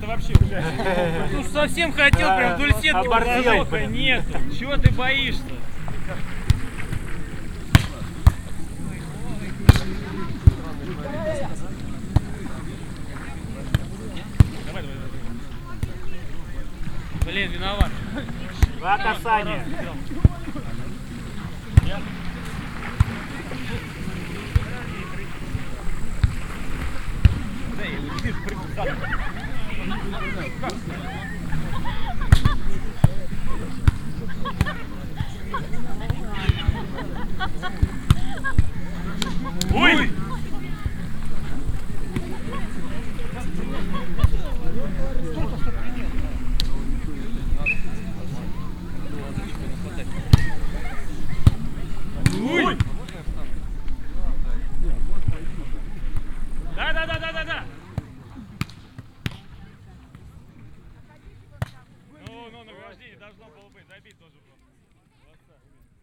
вообще уже. Ну совсем хотел прям вдоль сетки, бросок нету. Чего ты боишься? Давай. Блин, виноват. Два касания. Да, я не вижу, прыгну задом. Ой! Ой! Да. Ну, награждение должно было быть, забить тоже просто.